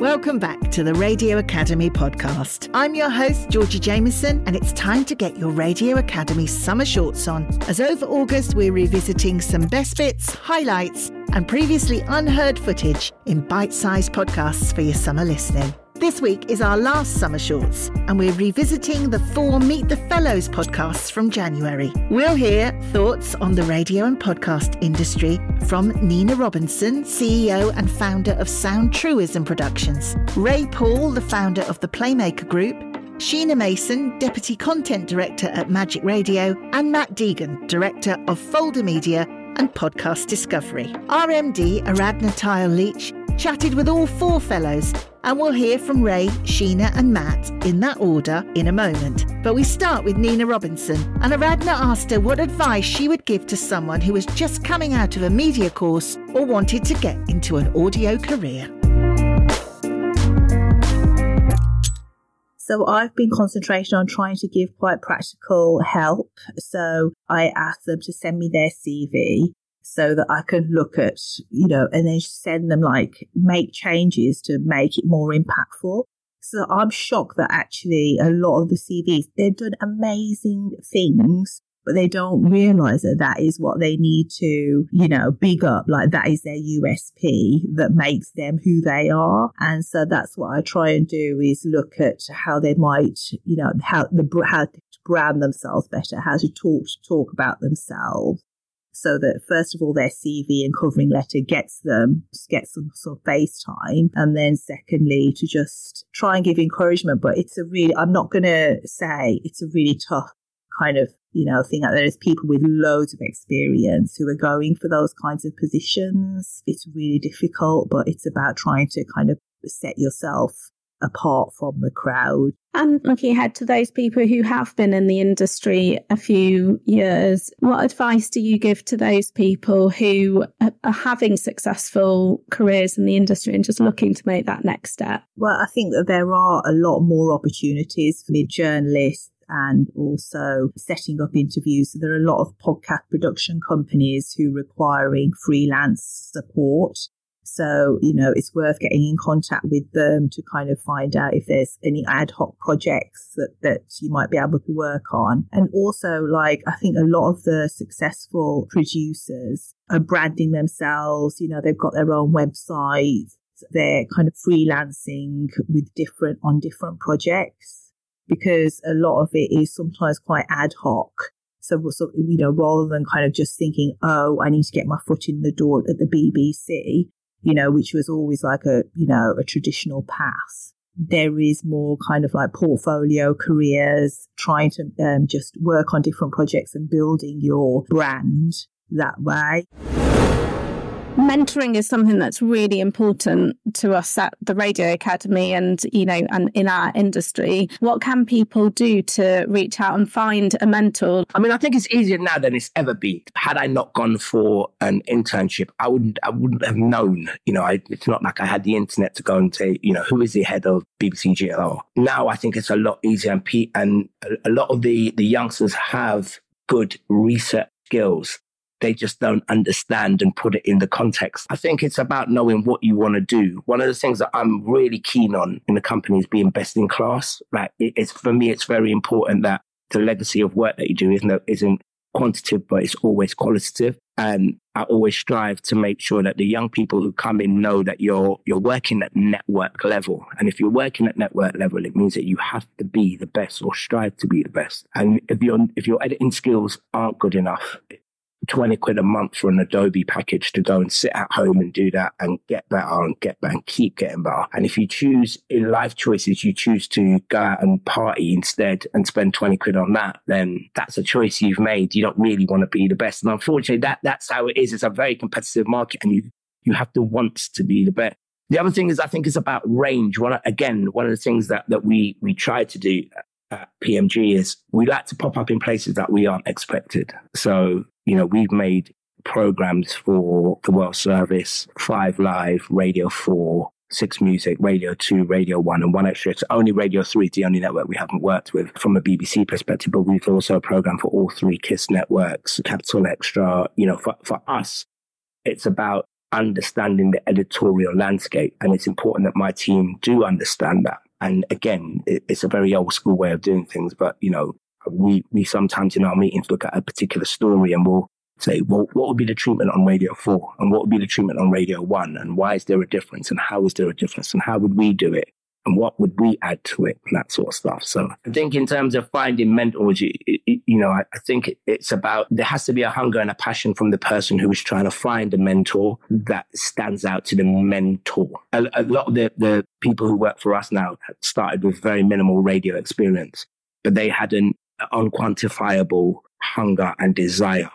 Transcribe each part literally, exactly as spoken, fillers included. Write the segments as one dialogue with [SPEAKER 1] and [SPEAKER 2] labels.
[SPEAKER 1] Welcome back to the Radio Academy podcast. I'm your host, Georgie Jameson, and it's time to get your Radio Academy summer shorts on. As over August, we're revisiting some best bits, highlights, and previously unheard footage in bite-sized podcasts for your summer listening. This week is our last summer shorts, and we're revisiting the four Meet the Fellows podcasts from January. We'll hear thoughts on the radio and podcast industry from Nina Robinson, C E O and founder of Sound Truism Productions, Ray Paul, the founder of the Playmaker Group, Sheena Mason, Deputy Content Director at Magic Radio, and Matt Deegan, Director of Folder Media and Podcast Discovery. R M D Aradhna Tile-Leach chatted with all four fellows, and we'll hear from Ray, Sheena and Matt in that order in a moment. But we start with Nina Robinson, and Aradhna asked her what advice she would give to someone who was just coming out of a media course or wanted to get into an audio career.
[SPEAKER 2] So I've been concentrating on trying to give quite practical help. So I asked them to send me their C V so that I can look at, you know, and then send them like make changes to make it more impactful. So I'm shocked that actually a lot of the C Vs, they've done amazing things, but they don't realise that that is what they need to, you know, big up. Like that is their U S P that makes them who they are. And so that's what I try and do is look at how they might, you know, how the how to brand themselves better, how to talk talk about themselves. So that first of all, their C V and covering letter gets them, gets some sort of face time. And then secondly, to just try and give encouragement. But it's a really, I'm not going to say it's a really tough kind of, you know, thing out there. There's people with loads of experience who are going for those kinds of positions. It's really difficult, but it's about trying to kind of set yourself apart from the crowd.
[SPEAKER 3] And looking ahead to those people who have been in the industry a few years, what advice do you give to those people who are having successful careers in the industry and just looking to make that next step?
[SPEAKER 2] Well, I think that there are a lot more opportunities for journalists and also setting up interviews. So there are a lot of podcast production companies who are requiring freelance support. So, you know, it's worth getting in contact with them to kind of find out if there's any ad hoc projects that, that you might be able to work on. And also, like, I think a lot of the successful producers are branding themselves. You know, they've got their own websites. They're kind of freelancing with different on different projects because a lot of it is sometimes quite ad hoc. So, so, you know, rather than kind of just thinking, oh, I need to get my foot in the door at the B B C, you know, which was always like a, you know, a traditional path. There is more kind of like portfolio careers, trying to um, just work on different projects and building your brand that way.
[SPEAKER 3] Mentoring is something that's really important to us at the Radio Academy and, you know, and in our industry. What can people do to reach out and find a mentor?
[SPEAKER 4] I mean, I think it's easier now than it's ever been. Had I not gone for an internship, I wouldn't, I wouldn't have known, you know, I, it's not like I had the internet to go and say, you know, who is the head of B B C G L R? Now I think it's a lot easier and, P- and a lot of the, the youngsters have good research skills. They just don't understand and put it in the context. I think it's about knowing what you want to do. One of the things that I'm really keen on in the company is being best in class. Like it, it's for me, it's very important that the legacy of work that you do isn't, isn't quantitative, but it's always qualitative. And I always strive to make sure that the young people who come in know that you're you're working at network level. And if you're working at network level, it means that you have to be the best or strive to be the best. And if your if your editing skills aren't good enough, twenty quid a month for an Adobe package to go and sit at home and do that and get better and get better and keep getting better. And if you choose in life choices, you choose to go out and party instead and spend twenty quid on that, then that's a choice you've made. You don't really want to be the best. And unfortunately, that that's how it is. It's a very competitive market and you you have to want to be the best. The other thing is, I think it's about range. One, again, one of the things that, that we, we try to do at P M G is we like to pop up in places that we aren't expected. So, you know, we've made programs for the World Service, Five Live, Radio four, Six Music, Radio two, Radio one, and One Extra. It's only Radio three is the only network we haven't worked with from a B B C perspective, but we've also a program for all three KISS networks, Capital Extra. You know, for, for us, it's about understanding the editorial landscape. And it's important that my team do understand that. And again, it, it's a very old school way of doing things. But, you know, we, we sometimes in our meetings look at a particular story and we'll say, well, what would be the treatment on Radio four? And what would be the treatment on Radio one? And why is there a difference? And how is there a difference? And how would we do it? And what would we add to it? And that sort of stuff. So I think in terms of finding mentors, you, you know, I, I think it's about, there has to be a hunger and a passion from the person who is trying to find a mentor that stands out to the mentor. A, a lot of the, the people who work for us now started with very minimal radio experience, but they had an unquantifiable hunger and desire.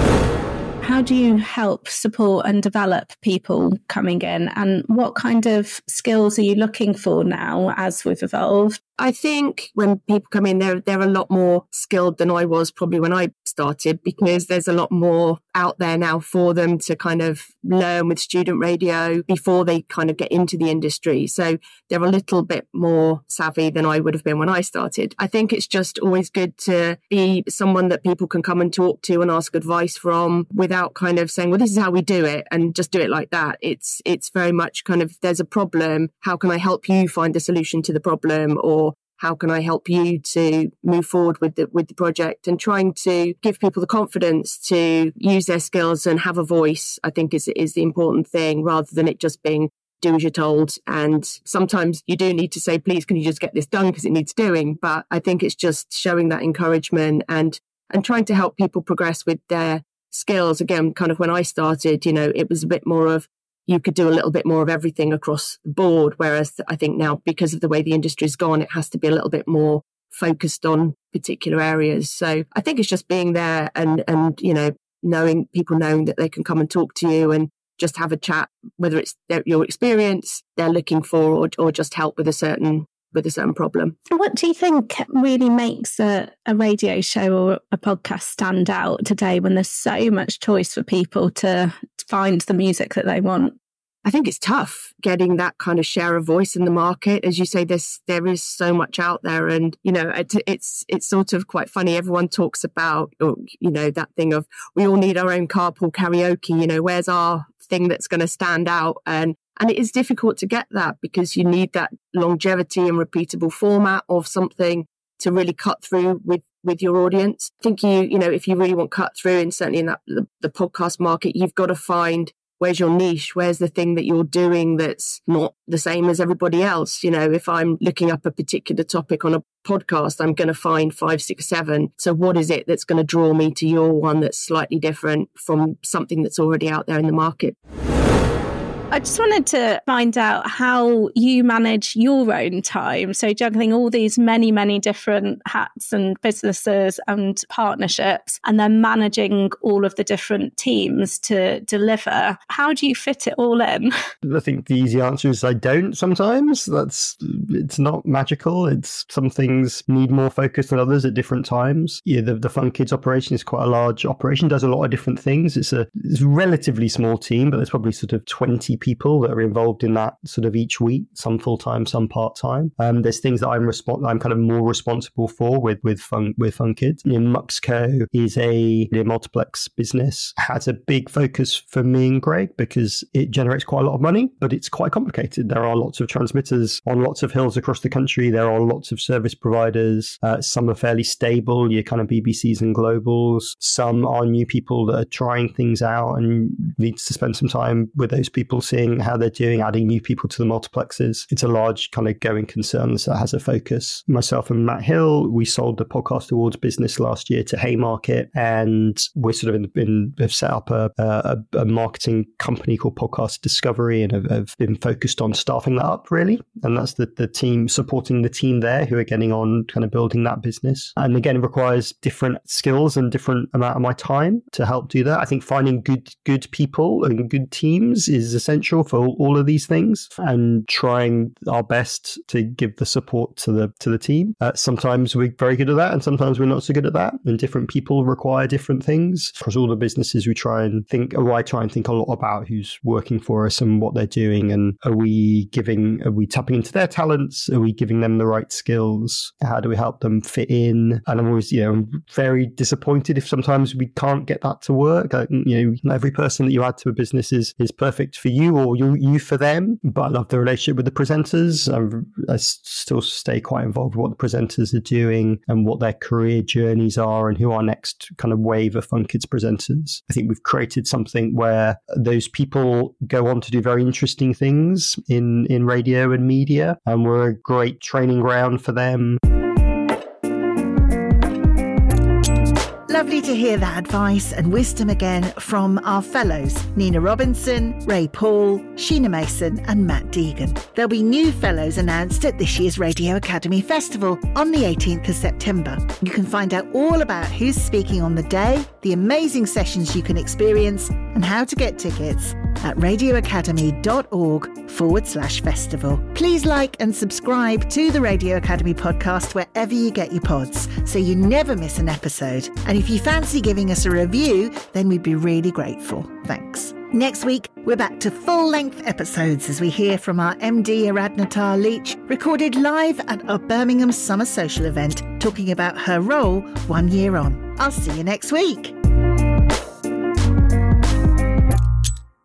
[SPEAKER 3] How do you help support and develop people coming in? And what kind of skills are you looking for now as we've evolved?
[SPEAKER 5] I think when people come in, they're, they're a lot more skilled than I was probably when I started, because there's a lot more out there now for them to kind of learn with student radio before they kind of get into the industry. So they're a little bit more savvy than I would have been when I started. I think it's just always good to be someone that people can come and talk to and ask advice from without kind of saying, well, this is how we do it and just do it like that. It's, it's very much kind of, there's a problem. How can I help you find a solution to the problem? Or how can I help you to move forward with the with the project? And trying to give people the confidence to use their skills and have a voice, I think is is the important thing, rather than it just being do as you're told. And sometimes you do need to say, please, can you just get this done because it needs doing? But I think it's just showing that encouragement and and trying to help people progress with their skills. Again, kind of when I started, you know, it was a bit more of, you could do a little bit more of everything across the board. Whereas I think now, because of the way the industry's gone, it has to be a little bit more focused on particular areas. So I think it's just being there and, and, you know, knowing people knowing that they can come and talk to you and just have a chat, whether it's their, your experience they're looking for or, or just help with a certain with a certain problem.
[SPEAKER 3] What do you think really makes a, a radio show or a podcast stand out today when there's so much choice for people to find the music that they want?
[SPEAKER 5] I think it's tough getting that kind of share of voice in the market. As you say, there's, there is so much out there. And, you know, it, it's it's sort of quite funny. Everyone talks about, or, you know, that thing of we all need our own carpool karaoke. You know, where's our thing that's going to stand out? And And it is difficult to get that because you need that longevity and repeatable format of something to really cut through with, with your audience. I think you, you know, if you really want cut through, and certainly in that the, the podcast market, you've got to find where's your niche, where's the thing that you're doing that's not the same as everybody else. You know, if I'm looking up a particular topic on a podcast, I'm going to find five, six, seven. So what is it that's going to draw me to your one that's slightly different from something that's already out there in the market?
[SPEAKER 3] I just wanted to find out how you manage your own time. So juggling all these many, many different hats and businesses and partnerships, and then managing all of the different teams to deliver. How do you fit it all in?
[SPEAKER 6] I think the easy answer is I don't sometimes. That's, it's not magical. It's some things need more focus than others at different times. Yeah, the, the Fun Kids operation is quite a large operation, does a lot of different things. It's a, it's a relatively small team, but there's probably sort of twenty people that are involved in that sort of each week, some full-time, some part-time. Um, there's things that I'm respons- I'm kind of more responsible for with with Fun with Fun Kids. You know, Muxco is a, a multiplex business, has a big focus for me and Greg because it generates quite a lot of money, but it's quite complicated. There are lots of transmitters on lots of hills across the country. There are lots of service providers. Uh, some are fairly stable, your kind of B B Cs and globals. Some are new people that are trying things out and needs to spend some time with those people, seeing how they're doing, adding new people to the multiplexes. It's a large kind of going concern that has a focus. Myself and Matt Hill, we sold the Podcast Awards business last year to Haymarket, and we're sort of in, in have set up a, a, a marketing company called Podcast Discovery and have, have been focused on staffing that up, really. And that's the, the team supporting the team there who are getting on kind of building that business. And again, it requires different skills and different amount of my time to help do that. I think finding good good people and good teams is essential. essential for all, all of these things, and trying our best to give the support to the to the team. Uh, sometimes we're very good at that, and sometimes we're not so good at that. And different people require different things. Across all the businesses, we try and think, or I try and think a lot about who's working for us and what they're doing, and are we giving, are we tapping into their talents? Are we giving them the right skills? How do we help them fit in? And I'm always, you know, very disappointed if sometimes we can't get that to work. Like, you know, not every person that you add to a business is, is perfect for you, or you you for them. But I love the relationship with the presenters. I'm, I still stay quite involved with what the presenters are doing and what their career journeys are and who our next kind of wave of Fun Kids presenters. I think we've created something where those people go on to do very interesting things in, in radio and media, and we're a great training ground for them.
[SPEAKER 1] Lovely to hear that advice and wisdom again from our fellows, Nina Robinson, Ray Paul, Sheena Mason and Matt Deegan. There'll be new fellows announced at this year's Radio Academy Festival on the eighteenth of September. You can find out all about who's speaking on the day, the amazing sessions you can experience, and how to get tickets at radioacademy.org forward slash festival. Please like and subscribe to the Radio Academy podcast wherever you get your pods, so you never miss an episode. And if you fancy giving us a review, then we'd be really grateful. Thanks. Next week, we're back to full-length episodes as we hear from our M D Aradhana Leach, recorded live at our Birmingham Summer Social event, talking about her role one year on. I'll see you next week.